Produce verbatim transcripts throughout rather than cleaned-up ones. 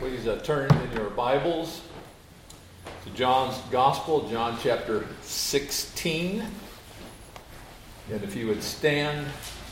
Please uh, turn in your Bibles to John's Gospel, John chapter sixteen. And if you would stand,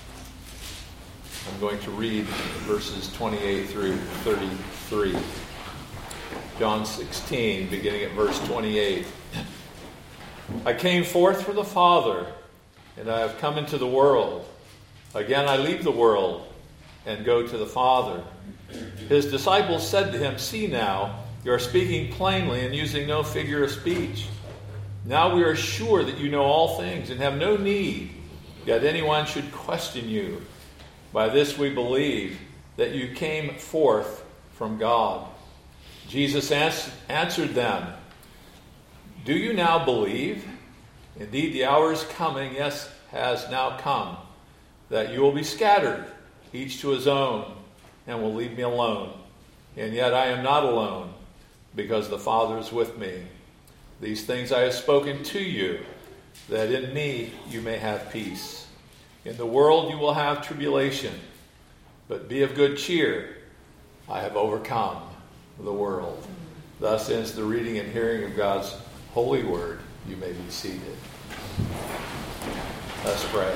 I'm going to read verses twenty-eight through thirty-three. John sixteen, beginning at verse twenty-eight. I came forth from the Father, and I have come into the world. Again I leave the world and go to the Father. His disciples said to him, "See now, you are speaking plainly and using no figure of speech. Now we are sure that you know all things and have no need that anyone should question you. By this we believe that you came forth from God." Jesus ans- answered them, "Do you now believe? Indeed, the hour is coming, yes, has now come, that you will be scattered, each to his own, and will leave me alone. And yet I am not alone, because the Father is with me. These things I have spoken to you, that in me you may have peace. In the world you will have tribulation, but be of good cheer. I have overcome the world." Thus ends the reading and hearing of God's holy word. You may be seated. Let's pray.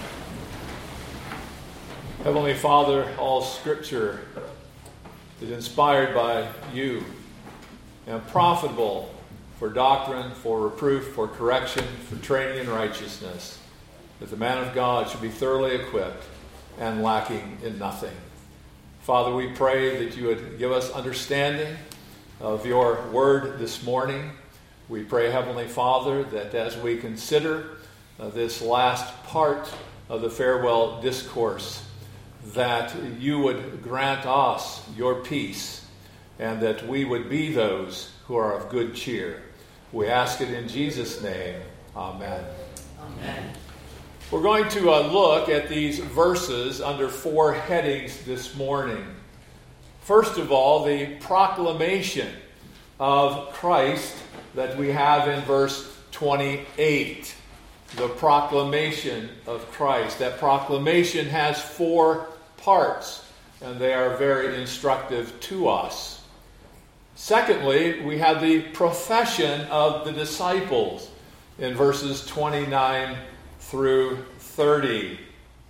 Heavenly Father, all Scripture is inspired by you and profitable for doctrine, for reproof, for correction, for training in righteousness, that the man of God should be thoroughly equipped and lacking in nothing. Father, we pray that you would give us understanding of your word this morning. We pray, Heavenly Father, that as we consider uh, this last part of the farewell discourse, that you would grant us your peace, and that we would be those who are of good cheer. We ask it in Jesus' name. Amen. Amen. We're going to uh, look at these verses under four headings this morning. First of all, the proclamation of Christ that we have in verse twenty-eight. The proclamation of Christ. That proclamation has four parts, and they are very instructive to us. Secondly, we have the profession of the disciples in verses twenty-nine through thirty.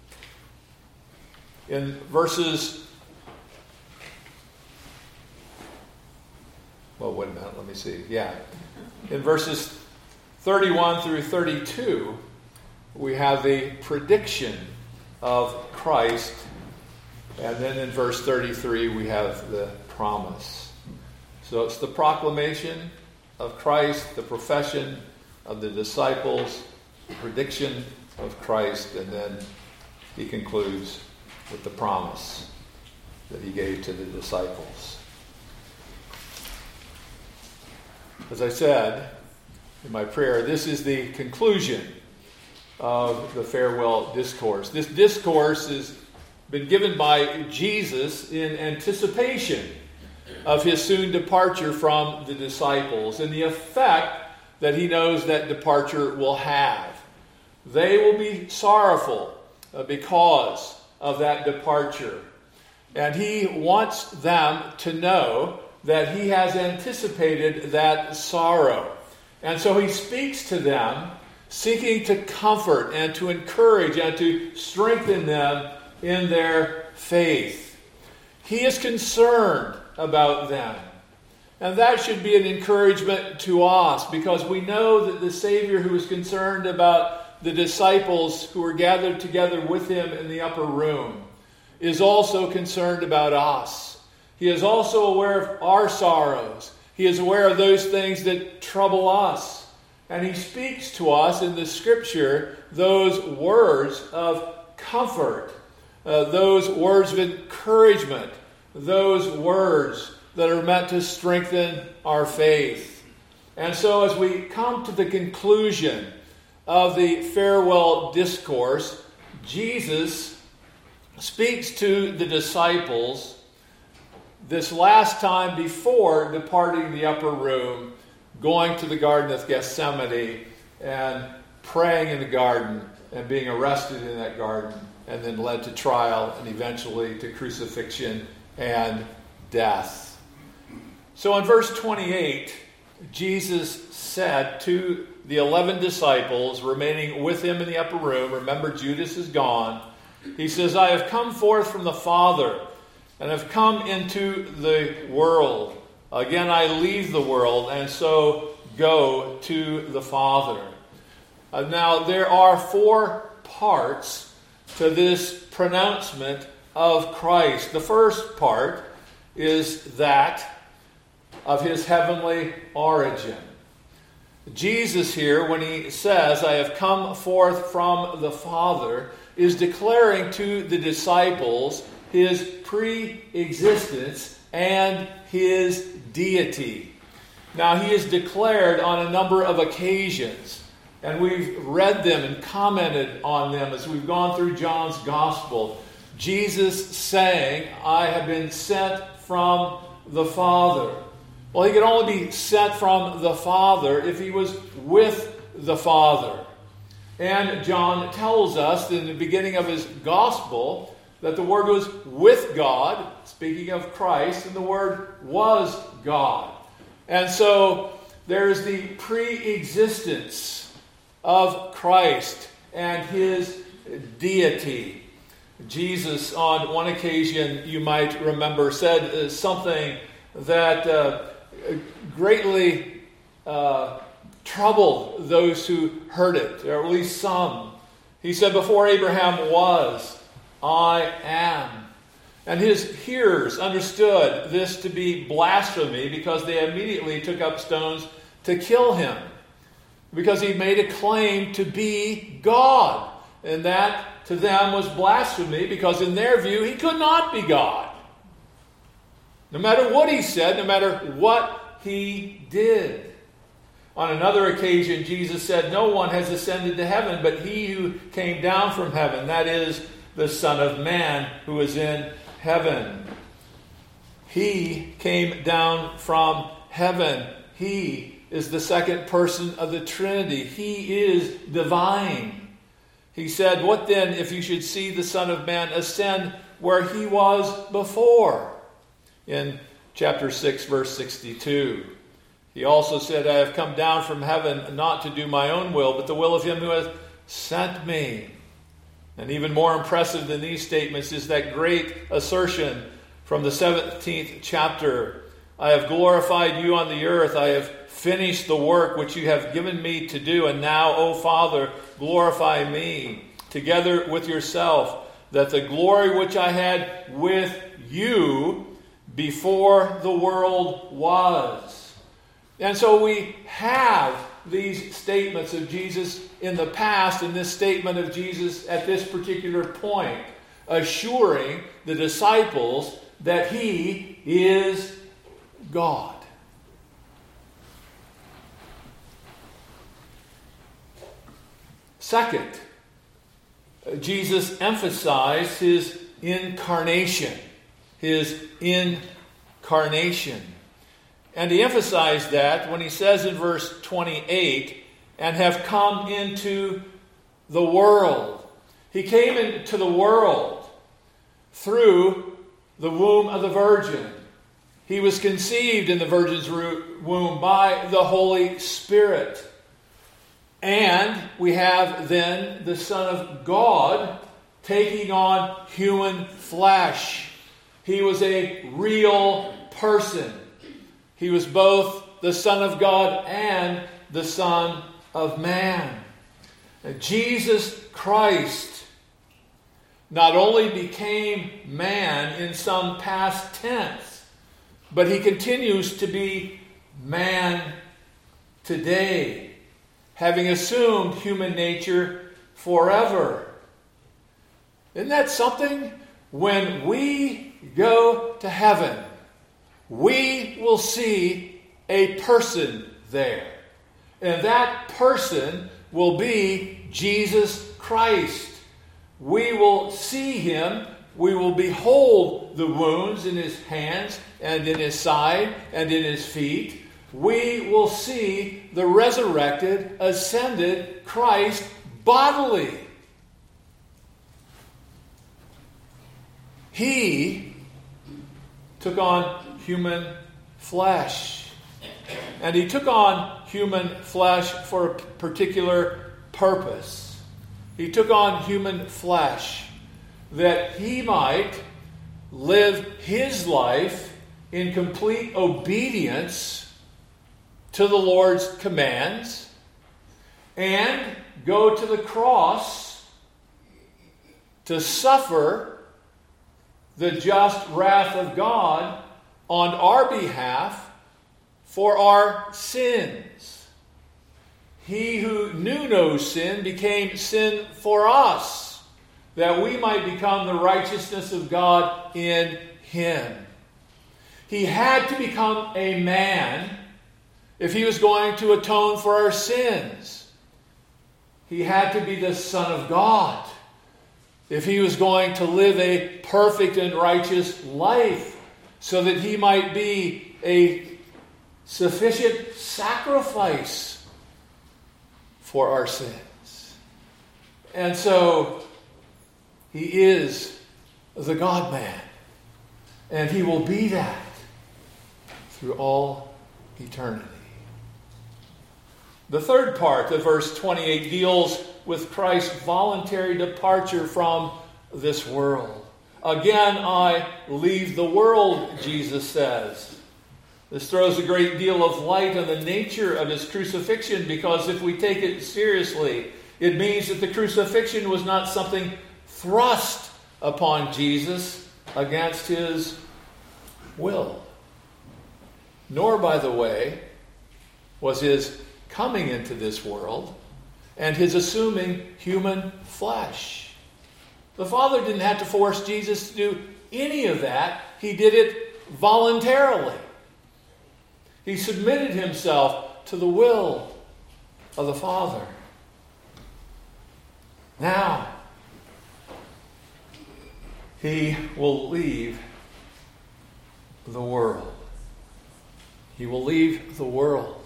In verses, well, wait a minute, let me see. Yeah. In verses thirty-one through thirty-two, we have the prediction of Christ. And then in verse thirty-three, we have the promise. So it's the proclamation of Christ, the profession of the disciples, the prediction of Christ, and then he concludes with the promise that he gave to the disciples. As I said in my prayer, this is the conclusion of the farewell discourse. This discourse has been given by Jesus in anticipation of his soon departure from the disciples and the effect that he knows that departure will have. They will be sorrowful because of that departure. And he wants them to know that he has anticipated that sorrow. And so he speaks to them, seeking to comfort and to encourage and to strengthen them in their faith. He is concerned about them. And that should be an encouragement to us, because we know that the Savior, who is concerned about the disciples who were gathered together with him in the upper room, is also concerned about us. He is also aware of our sorrows. He is aware of those things that trouble us. And he speaks to us in the Scripture those words of comfort, uh, those words of encouragement, those words that are meant to strengthen our faith. And so as we come to the conclusion of the farewell discourse, Jesus speaks to the disciples this last time before departing the upper room, going to the Garden of Gethsemane and praying in the garden and being arrested in that garden, and then led to trial and eventually to crucifixion and death. So in verse twenty-eight, Jesus said to the eleven disciples remaining with him in the upper room, remember Judas is gone, he says, I have come forth from the Father and have come into the world. Again, I leave the world and so go to the Father. Uh, now, there are four parts to this pronouncement of Christ. The first part is that of his heavenly origin. Jesus here, when he says, I have come forth from the Father, is declaring to the disciples his pre-existence and his deity. Now, he is declared on a number of occasions, and we've read them and commented on them as we've gone through John's Gospel. Jesus saying, I have been sent from the Father. Well, he could only be sent from the Father if he was with the Father. And John tells us in the beginning of his Gospel that the Word was with God, speaking of Christ, and the Word was God. And so there's the pre-existence of Christ and his deity. Jesus, on one occasion, you might remember, said uh, something that uh, greatly uh, troubled those who heard it, or at least some. He said, before Abraham was, I am. And his hearers understood this to be blasphemy because they immediately took up stones to kill him, because he made a claim to be God. And that to them was blasphemy because in their view he could not be God. No matter what he said, no matter what he did. On another occasion, Jesus said, no one has ascended to heaven but he who came down from heaven, that is, the Son of Man who is in heaven. He came down from heaven. He is the second person of the Trinity. He is divine. He said, what then if you should see the Son of Man ascend where he was before? In chapter six, verse sixty-two. He also said, I have come down from heaven not to do my own will, but the will of him who has sent me. And even more impressive than these statements is that great assertion from the seventeenth chapter. I have glorified you on the earth. I have finished the work which you have given me to do. And now, O Father, glorify me together with yourself, that the glory which I had with you before the world was. And so we have these statements of Jesus in the past and this statement of Jesus at this particular point, assuring the disciples that he is God. Second, Jesus emphasized his incarnation. His incarnation. And he emphasized that when he says in verse twenty-eight, and have come into the world. He came into the world through the womb of the Virgin. He was conceived in the Virgin's womb by the Holy Spirit. And we have then the Son of God taking on human flesh. He was a real person. He was both the Son of God and the Son of Man. And Jesus Christ not only became man in some past tense, but he continues to be man today, having assumed human nature forever. Isn't that something? When we go to heaven, we will see a person there. And that person will be Jesus Christ. We will see him. We will behold the wounds in his hands and in his side and in his feet. We will see the resurrected, ascended Christ bodily. He took on human flesh. And he took on human flesh for a particular purpose. He took on human flesh that he might live his life in complete obedience to the Lord's commands and go to the cross to suffer the just wrath of God on our behalf for our sins. He who knew no sin became sin for us, that we might become the righteousness of God in him. He had to become a man if he was going to atone for our sins. He had to be the Son of God if he was going to live a perfect and righteous life, so that he might be a sufficient sacrifice for our sins. And so he is the God-man, and he will be that through all eternity. The third part of verse twenty-eight deals with Christ's voluntary departure from this world. Again, I leave the world, Jesus says. This throws a great deal of light on the nature of his crucifixion, because if we take it seriously, it means that the crucifixion was not something thrust upon Jesus against his will. Nor, by the way, was his coming into this world and his assuming human flesh. The Father didn't have to force Jesus to do any of that. He did it voluntarily. He submitted himself to the will of the Father. Now, he will leave the world. He will leave the world.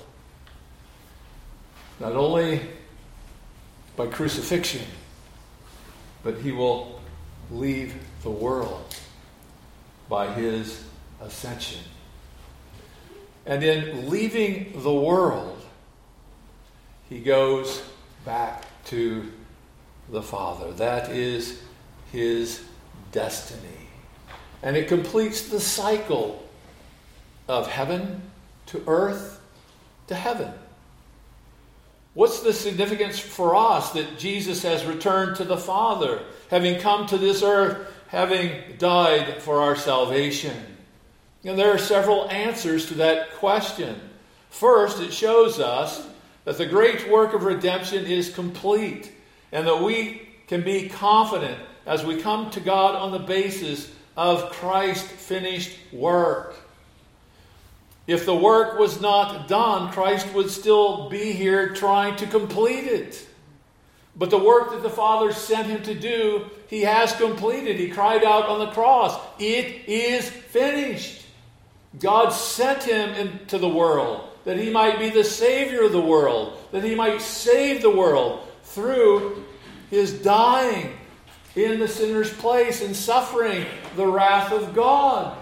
Not only by crucifixion, but he will leave the world by his ascension. And in leaving the world, he goes back to the Father. That is his destiny. And it completes the cycle of heaven to earth to heaven. What's the significance for us that Jesus has returned to the Father, having come to this earth, having died for our salvation? And there are several answers to that question. First, it shows us that the great work of redemption is complete, and that we can be confident as we come to God on the basis of Christ's finished work. If the work was not done, Christ would still be here trying to complete it. But the work that the Father sent him to do, he has completed. He cried out on the cross, "It is finished." God sent him into the world that he might be the Savior of the world, that he might save the world through his dying in the sinner's place and suffering the wrath of God.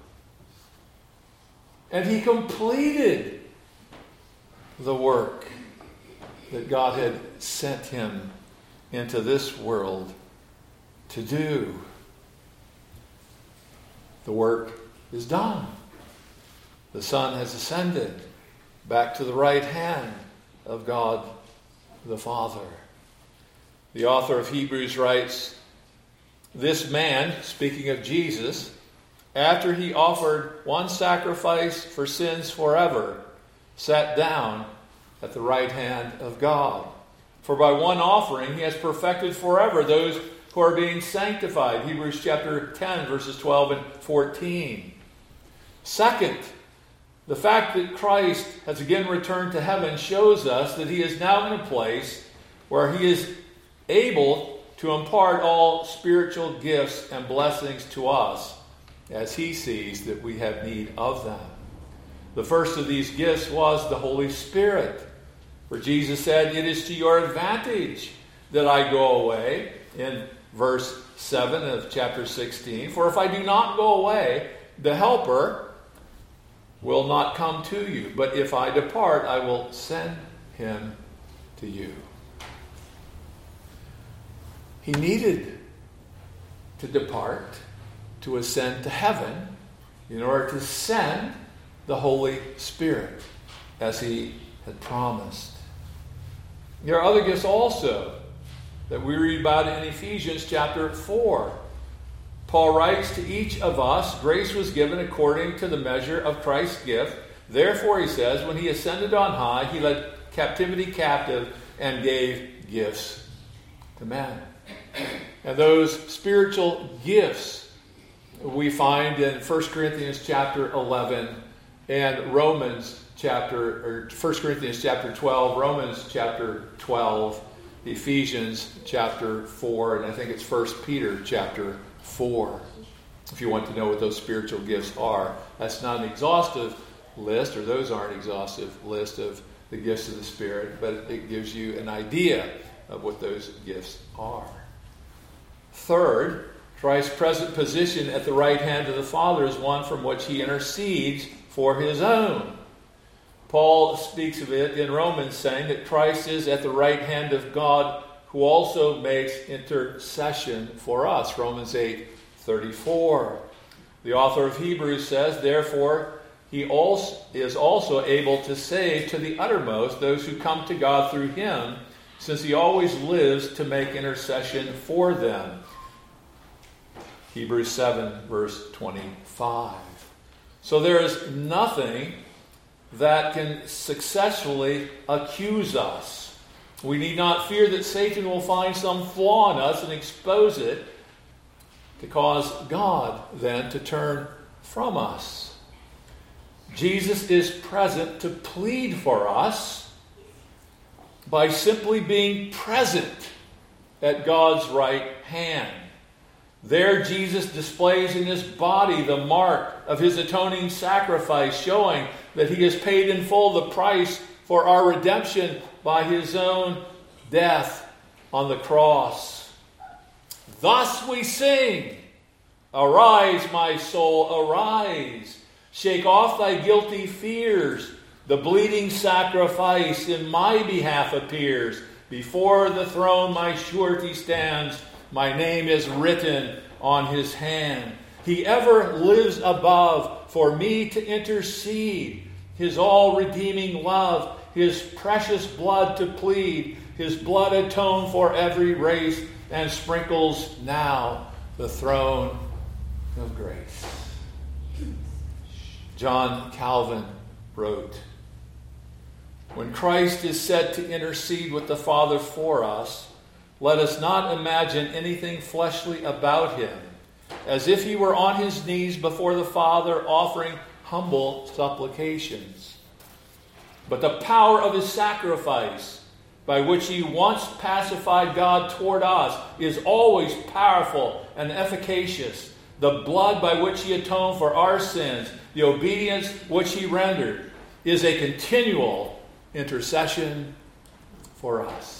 And he completed the work that God had sent him into this world to do. The work is done. The Son has ascended back to the right hand of God the Father. The author of Hebrews writes, "This man," speaking of Jesus, "after he offered one sacrifice for sins forever, sat down at the right hand of God. For by one offering he has perfected forever those who are being sanctified." Hebrews chapter ten, verses twelve and fourteen. Second, the fact that Christ has again returned to heaven shows us that he is now in a place where he is able to impart all spiritual gifts and blessings to us as he sees that we have need of them. The first of these gifts was the Holy Spirit, where Jesus said, "It is to your advantage that I go away," in verse seven of chapter sixteen. "For if I do not go away, the Helper will not come to you, but if I depart, I will send him to you. He needed to depart, to ascend to heaven, in order to send the Holy Spirit, as he had promised. There are other gifts also that we read about in Ephesians chapter four. Paul writes, to each of us grace was given according to the measure of Christ's gift. Therefore, he says, when he ascended on high, he led captivity captive and gave gifts to men. And those spiritual gifts we find in First Corinthians chapter eleven and Romans chapter, or First Corinthians chapter twelve, Romans chapter twelve, Ephesians chapter four, and I think it's First Peter chapter four. If you want to know what those spiritual gifts are. That's not an exhaustive list, or those aren't exhaustive list of the gifts of the Spirit, but it gives you an idea of what those gifts are. Third, Christ's present position at the right hand of the Father is one from which he intercedes for his own. Paul speaks of it in Romans, saying that Christ is at the right hand of God, who also makes intercession for us. Romans eight thirty-four. The author of Hebrews says, therefore, he also is also able to save to the uttermost those who come to God through him, since he always lives to make intercession for them. Hebrews seven, verse twenty-five. So there is nothing that can successfully accuse us. We need not fear that Satan will find some flaw in us and expose it to cause God then to turn from us. Jesus is present to plead for us by simply being present at God's right hand. There Jesus displays in his body the mark of his atoning sacrifice, showing that he has paid in full the price for our redemption by his own death on the cross. Thus we sing, arise, my soul, arise. Shake off thy guilty fears. The bleeding sacrifice in my behalf appears. Before the throne my surety stands. My name is written on his hand. He ever lives above for me to intercede. His all-redeeming love, his precious blood to plead. His blood atone for every race and sprinkles now the throne of grace. John Calvin wrote, when Christ is said to intercede with the Father for us, let us not imagine anything fleshly about him, as if he were on his knees before the Father offering humble supplications. But the power of his sacrifice, by which he once pacified God toward us, is always powerful and efficacious. The blood by which he atoned for our sins, the obedience which he rendered, is a continual intercession for us.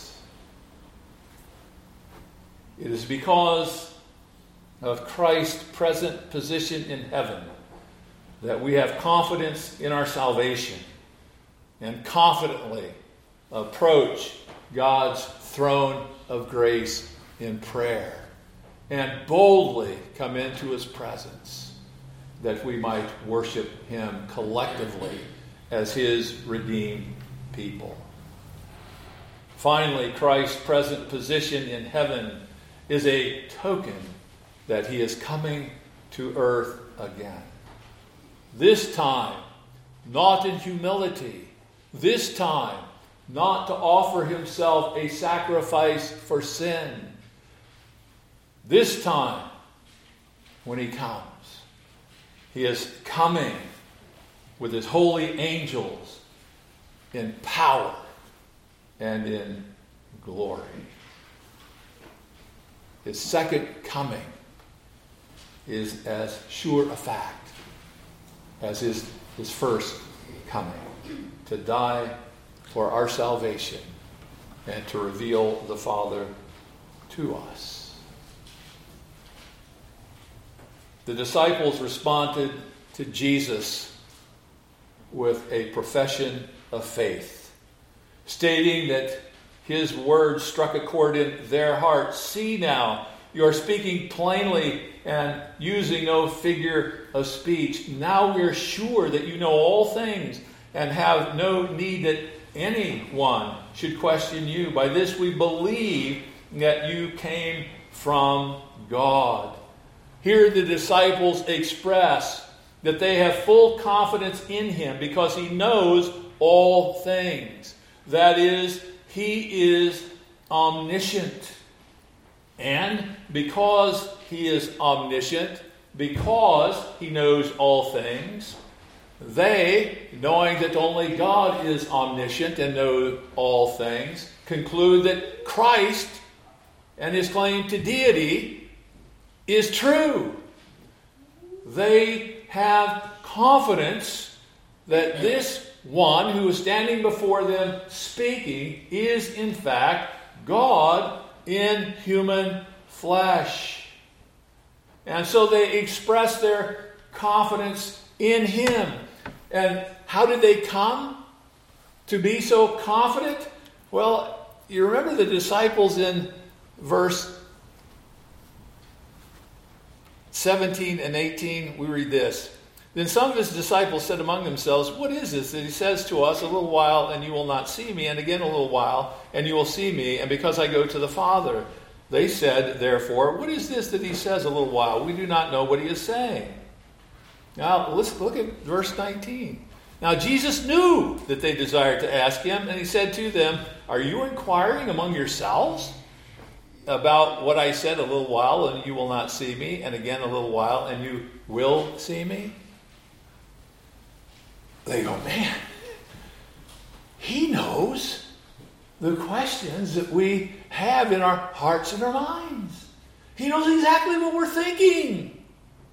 It is because of Christ's present position in heaven that we have confidence in our salvation and confidently approach God's throne of grace in prayer and boldly come into his presence that we might worship him collectively as his redeemed people. Finally, Christ's present position in heaven is a token that he is coming to earth again. This time, not in humility. This time, not to offer himself a sacrifice for sin. This time, when he comes, he is coming with his holy angels in power and in glory. His second coming is as sure a fact as his, his first coming, to die for our salvation and to reveal the Father to us. The disciples responded to Jesus with a profession of faith, stating that his words struck a chord in their hearts. See now, you are speaking plainly and using no figure of speech. Now we are sure that you know all things and have no need that anyone should question you. By this we believe that you came from God. Here the disciples express that they have full confidence in him because he knows all things. That is, he is omniscient. And because he is omniscient, because he knows all things, they, knowing that only God is omniscient and knows all things, conclude that Christ and his claim to deity is true. They have confidence that this one who is standing before them speaking is in fact God in human flesh. And so they express their confidence in him. And how did they come to be so confident? Well, you remember the disciples in verse seventeen and eighteen, we read this. Then some of his disciples said among themselves, what is this that he says to us, a little while and you will not see me, and again a little while and you will see me, and because I go to the Father? They said, therefore, what is this that he says a little while? We do not know what he is saying. Now, let's look at verse nineteen. Now, Jesus knew that they desired to ask him, and he said to them, are you inquiring among yourselves about what I said a little while and you will not see me, and again a little while and you will see me? They go, man, he knows the questions that we have in our hearts and our minds. He knows exactly what we're thinking.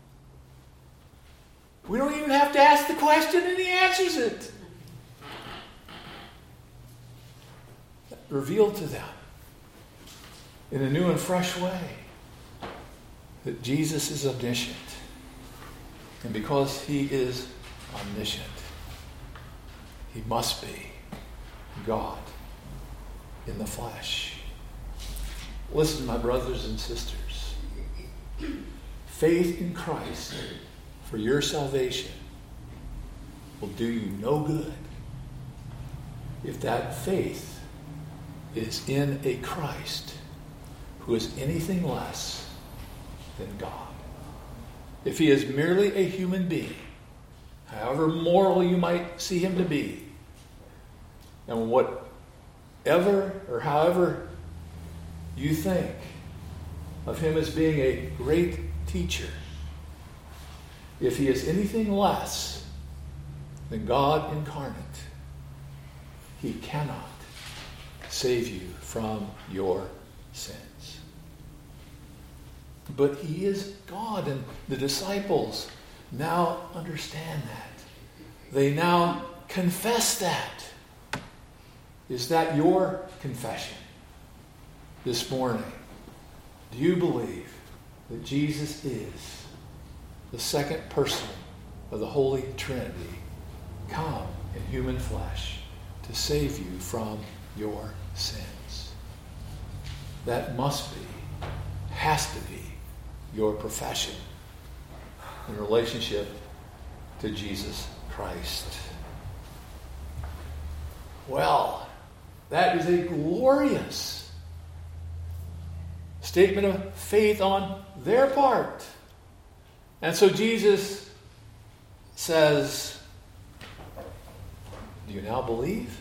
We don't even have to ask the question and he answers it. Revealed to them in a new and fresh way that Jesus is omniscient. And because he is omniscient, he must be God in the flesh. Listen, my brothers and sisters. Faith in Christ for your salvation will do you no good if that faith is in a Christ who is anything less than God. If he is merely a human being, however moral you might see him to be, and whatever or however you think of him as being a great teacher, if he is anything less than God incarnate, he cannot save you from your sins. But he is God, and the disciples now understand that. They now confess that. Is that your confession this morning? Do you believe that Jesus is the second person of the Holy Trinity, come in human flesh to save you from your sins? That must be, has to be, your profession in relationship to Jesus Christ. Well, that is a glorious statement of faith on their part. And so Jesus says, do you now believe?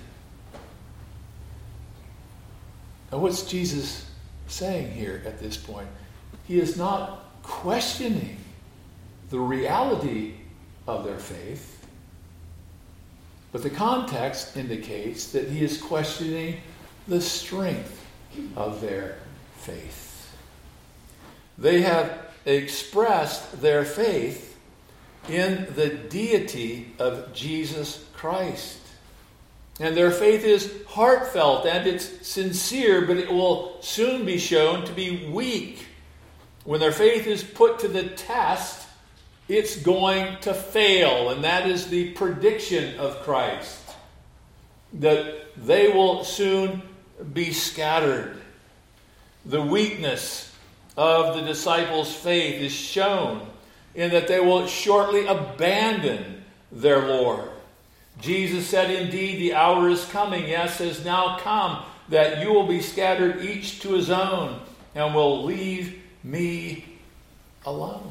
And what's Jesus saying here at this point? He is not questioning the reality of their faith, but the context indicates that he is questioning the strength of their faith. They have expressed their faith in the deity of Jesus Christ. And their faith is heartfelt and it's sincere, but it will soon be shown to be weak when their faith is put to the test it's going to fail. And that is the prediction of Christ, that they will soon be scattered. The weakness of the disciples' faith is shown in that they will shortly abandon their Lord. Jesus said, indeed, the hour is coming, yes, has now come, that you will be scattered each to his own, and will leave me alone.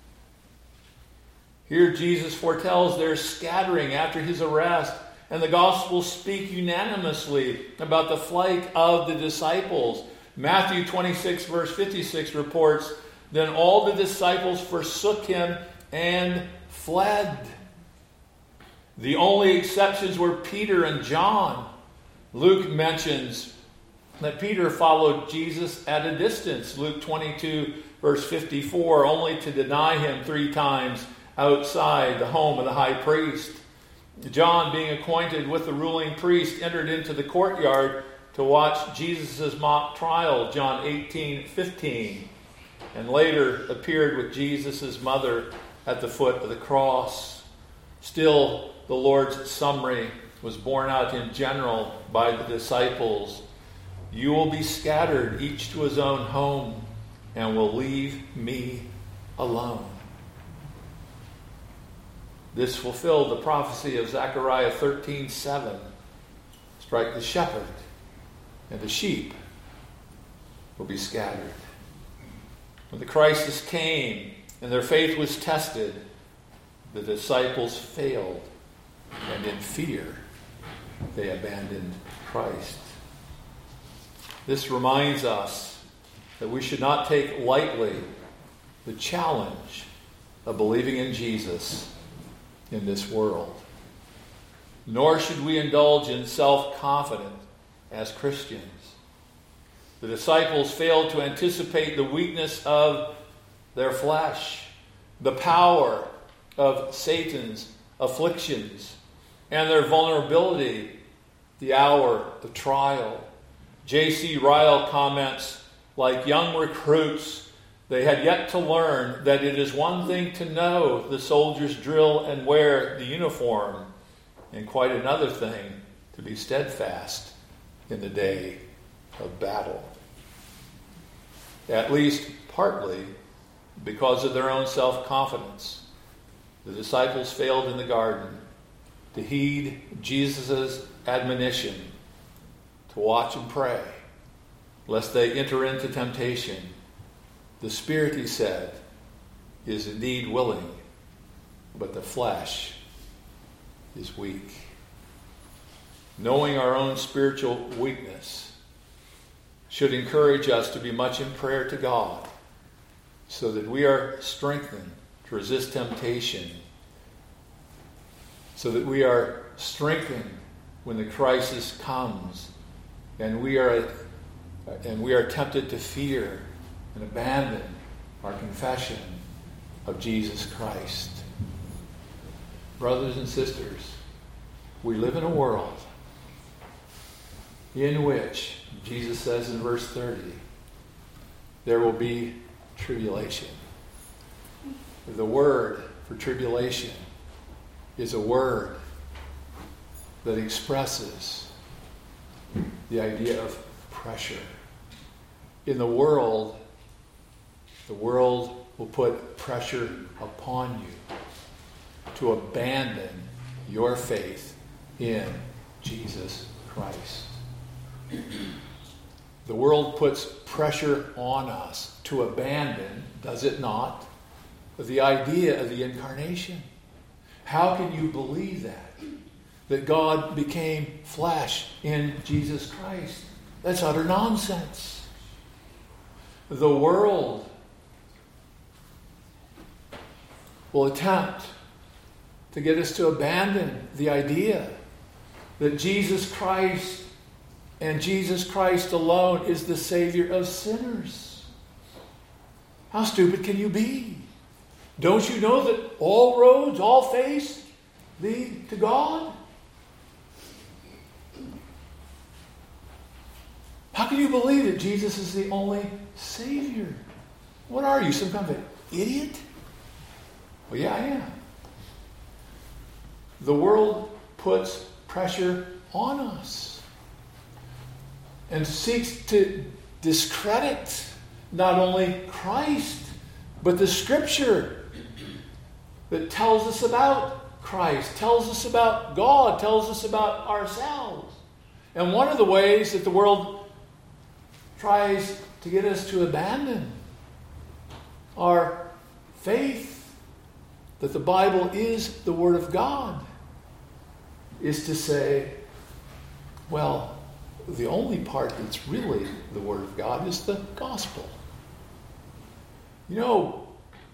Here Jesus foretells their scattering after his arrest, and the Gospels speak unanimously about the flight of the disciples. Matthew twenty-six, verse fifty-six reports, then all the disciples forsook him and fled. The only exceptions were Peter and John. Luke mentions that Peter followed Jesus at a distance. Luke twenty-two, verse fifty-four, only to deny him three times outside the home of the high priest. John, being acquainted with the ruling priest, entered into the courtyard to watch Jesus' mock trial, John eighteen, fifteen, and later appeared with Jesus' mother at the foot of the cross. Still, the Lord's summary was borne out in general by the disciples. You will be scattered, each to his own home, and will leave me alone. This fulfilled the prophecy of Zechariah thirteen seven. Strike the shepherd, and the sheep will be scattered. When the crisis came and their faith was tested, the disciples failed, and in fear they abandoned Christ. This reminds us that we should not take lightly the challenge of believing in Jesus in this world. Nor should we indulge in self-confidence as Christians. The disciples failed to anticipate the weakness of their flesh, the power of Satan's afflictions, and their vulnerability, the hour of trial. J C Ryle comments, like young recruits, they had yet to learn that it is one thing to know the soldiers drill and wear the uniform, and quite another thing to be steadfast in the day of battle. At least partly because of their own self-confidence, the disciples failed in the garden to heed Jesus' admonition to watch and pray, lest they enter into temptation. The spirit, he said, is indeed willing, but the flesh is weak. Knowing our own spiritual weakness should encourage us to be much in prayer to God, so that we are strengthened to resist temptation, so that we are strengthened when the crisis comes, and we are and we are tempted to fear and abandon our confession of Jesus Christ. Brothers and sisters, we live in a world in which, Jesus says in verse thirty, there will be tribulation. The word for tribulation is a word that expresses the idea of pressure. In the world, the world will put pressure upon you to abandon your faith in Jesus Christ. The world puts pressure on us to abandon, does it not, the idea of the incarnation. How can you believe that? That God became flesh in Jesus Christ? That's utter nonsense. The world will attempt to get us to abandon the idea that Jesus Christ and Jesus Christ alone is the Savior of sinners. How stupid can you be? Don't you know that all roads, all faiths lead to God? How can you believe that Jesus is the only Savior? What are you, some kind of an idiot? Well, yeah, I am. The world puts pressure on us and seeks to discredit not only Christ, but the Scripture that tells us about Christ, tells us about God, tells us about ourselves. And one of the ways that the world tries to get us to abandon our faith that the Bible is the Word of God is to say, well, the only part that's really the Word of God is the gospel. You know,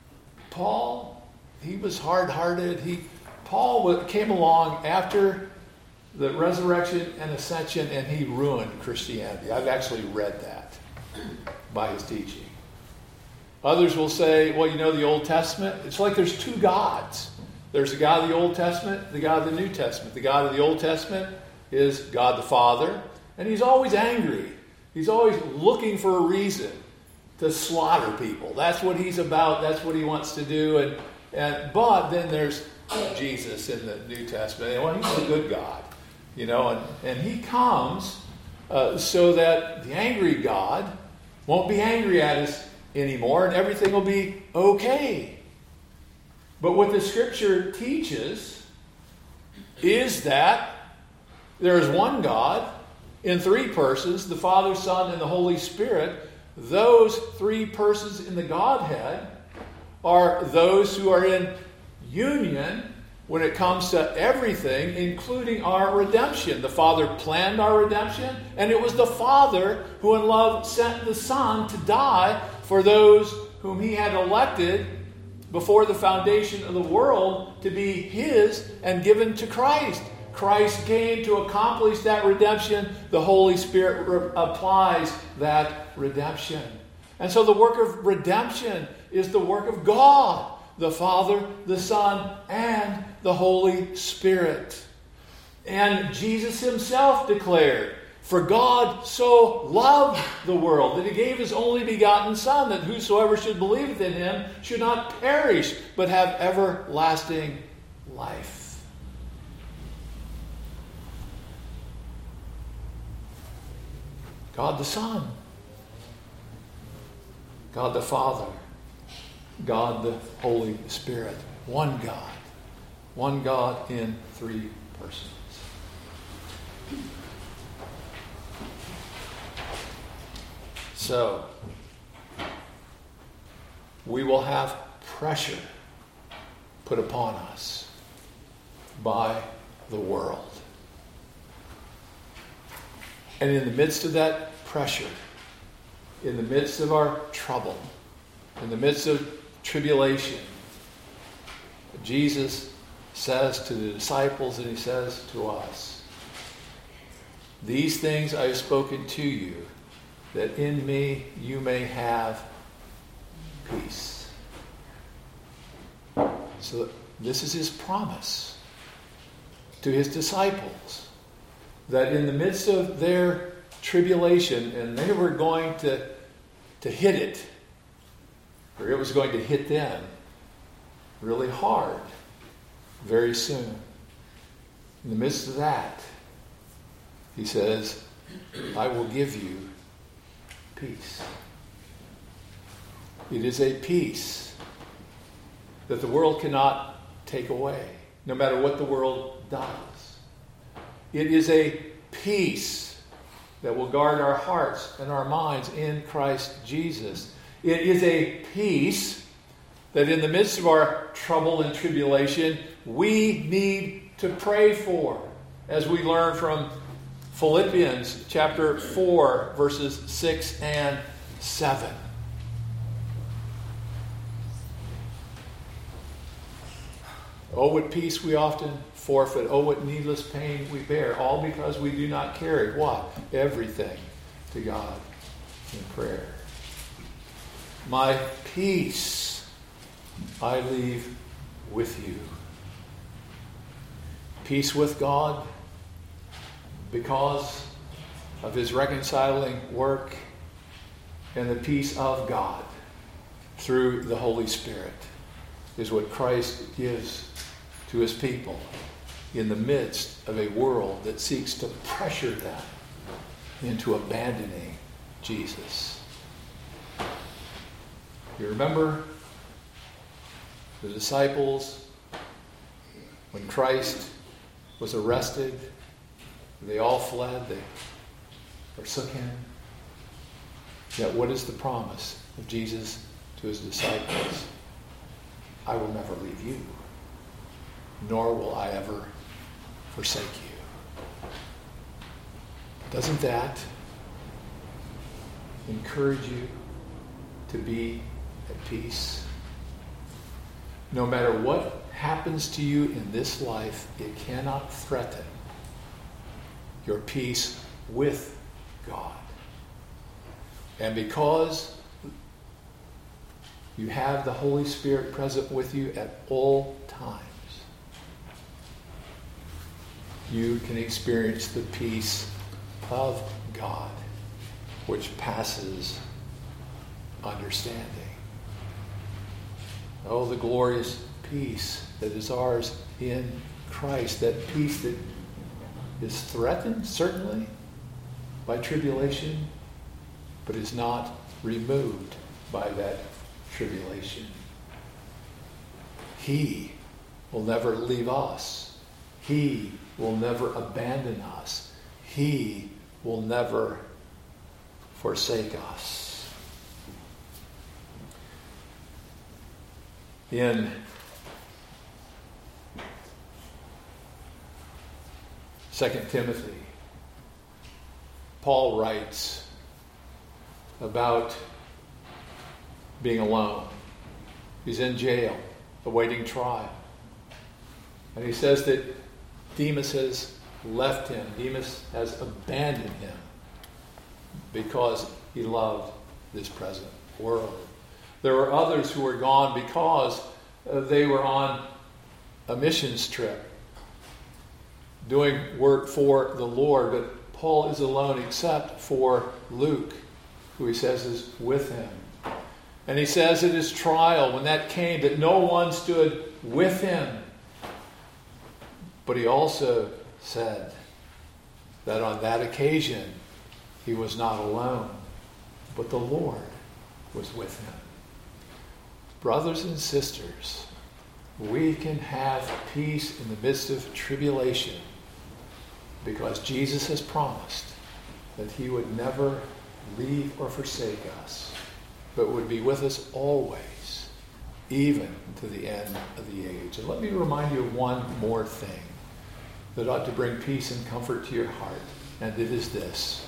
Paul, he was hard-hearted. He, Paul came along after the resurrection and ascension, and he ruined Christianity. I've actually read that by his teaching. Others will say, well, you know, the Old Testament, it's like there's two gods. There's the God of the Old Testament, the God of the New Testament. The God of the Old Testament is God the Father, and he's always angry. He's always looking for a reason to slaughter people. That's what he's about. That's what he wants to do. And, and but then there's Jesus in the New Testament. And well, he's a good God, you know, and, and he comes uh, so that the angry God won't be angry at us anymore, and everything will be okay. But what the Scripture teaches is that there is one God in three persons, the Father, Son, and the Holy Spirit. Those three persons in the Godhead are those who are in union when it comes to everything, including our redemption. The Father planned our redemption, and it was the Father who in love sent the Son to die for those whom he had elected before the foundation of the world to be his and given to Christ. Christ came to accomplish that redemption. The Holy Spirit re- applies that redemption. And so the work of redemption is the work of God, the Father, the Son, and the Holy Spirit. And Jesus himself declared, for God so loved the world that he gave his only begotten Son, that whosoever should believe in him should not perish, but have everlasting life. God the Son, God the Father, God the Holy Spirit. One God. One God in three persons. So, we will have pressure put upon us by the world. And in the midst of that pressure, in the midst of our trouble, in the midst of tribulation, Jesus says to the disciples and he says to us, these things I have spoken to you, that in me you may have peace. So this is his promise to his disciples, that in the midst of their tribulation, and they were going to, to hit it, or it was going to hit them really hard very soon. In the midst of that, he says, I will give you peace. It is a peace that the world cannot take away, no matter what the world does. It is a peace that will guard our hearts and our minds in Christ Jesus. It is a peace that in the midst of our trouble and tribulation, we need to pray for, as we learn from Philippians chapter four, verses six and seven. Oh, what peace we often forfeit. Oh, what needless pain we bear. All because we do not carry what? Everything to God in prayer. My peace I leave with you. Peace with God because of his reconciling work, and the peace of God through the Holy Spirit. is what Christ gives to his people in the midst of a world that seeks to pressure them into abandoning Jesus. You remember the disciples when Christ was arrested? They all fled. They forsook him. Yet what is the promise of Jesus to his disciples? I will never leave you, nor will I ever forsake you. Doesn't that encourage you to be at peace? No matter what happens to you in this life, it cannot threaten your peace with God. And because you have the Holy Spirit present with you at all times, you can experience the peace of God, which passes understanding. Oh, the glorious peace that is ours in Christ, that peace that is threatened, certainly, by tribulation, but is not removed by that tribulation. He will never leave us. He will never abandon us. He will never forsake us. In Second Timothy, Paul writes about being alone. He's in jail, awaiting trial. And he says that Demas has left him. Demas has abandoned him because he loved this present world. There were others who were gone because uh, they were on a missions trip, doing work for the Lord. But Paul is alone except for Luke, who he says is with him. And he says at his trial, when that came, that no one stood with him. But he also said that on that occasion, he was not alone, but the Lord was with him. Brothers and sisters, we can have peace in the midst of tribulation because Jesus has promised that he would never leave or forsake us, but would be with us always, even to the end of the age. And let me remind you of one more thing that ought to bring peace and comfort to your heart, and it is this: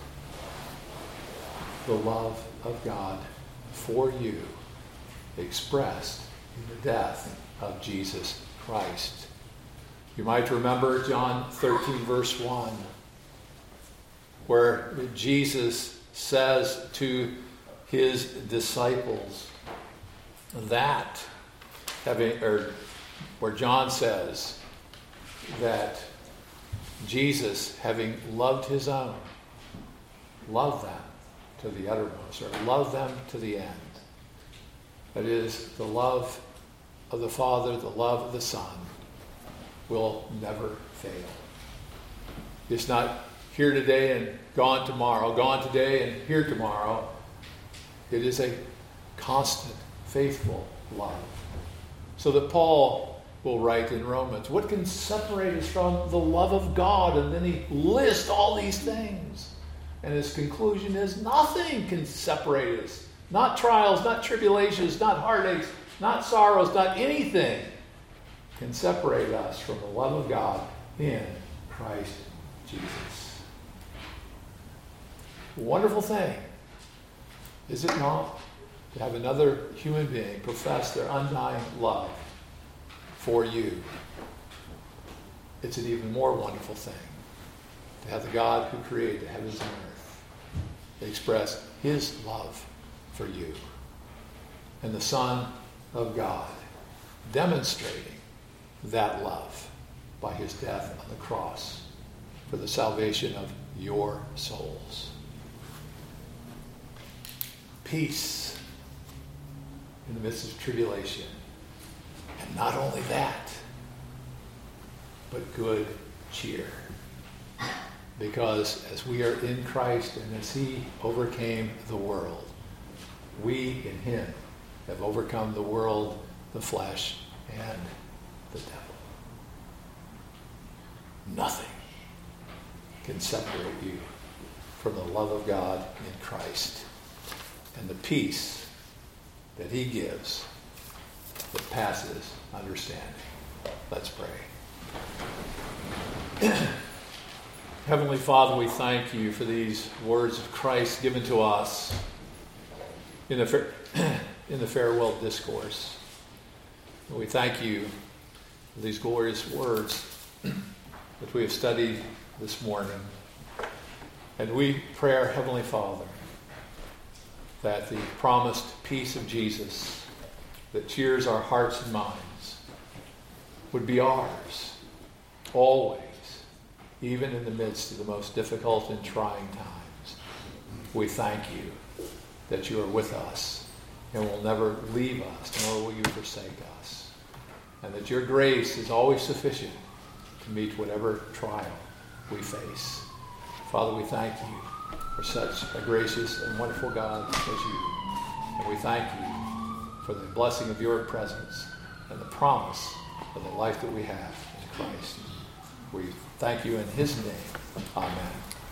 the love of God for you expressed in the death of Jesus Christ. You might remember John thirteen, verse one, where Jesus says to his disciples that, having, or where John says that Jesus, having loved his own, loved them to the uttermost, or loved them to the end. That is, the love of the Father, the love of the Son, will never fail. It's not here today and gone tomorrow, gone today and here tomorrow. It is a constant, faithful love. So that Paul will write in Romans, what can separate us from the love of God? And then he lists all these things. And his conclusion is nothing can separate us. Not trials, not tribulations, not heartaches, not sorrows, not anything can separate us from the love of God in Christ Jesus. A wonderful thing, is it not, to have another human being profess their undying love for you? It's an even more wonderful thing to have the God who created the heavens and earth express his love for you, and the Son of God demonstrating that love by his death on the cross for the salvation of your souls. Peace in the midst of tribulation And not only that, but good cheer. Because as we are in Christ and as he overcame the world, we in him have overcome the world, the flesh, and the devil. Nothing can separate you from the love of God in Christ and the peace that he gives that passes understanding. Let's pray. Heavenly Father, we thank you for these words of Christ given to us in the, in the farewell discourse. We thank you for these glorious words that we have studied this morning. And we pray, our Heavenly Father, that the promised peace of Jesus that cheers our hearts and minds would be ours always, even in the midst of the most difficult and trying times. We thank you that you are with us and will never leave us, nor will you forsake us. And that your grace is always sufficient to meet whatever trial we face. Father, we thank you for such a gracious and wonderful God as you. And we thank you for the blessing of your presence and the promise of the life that we have in Christ. We thank you in his name. Amen.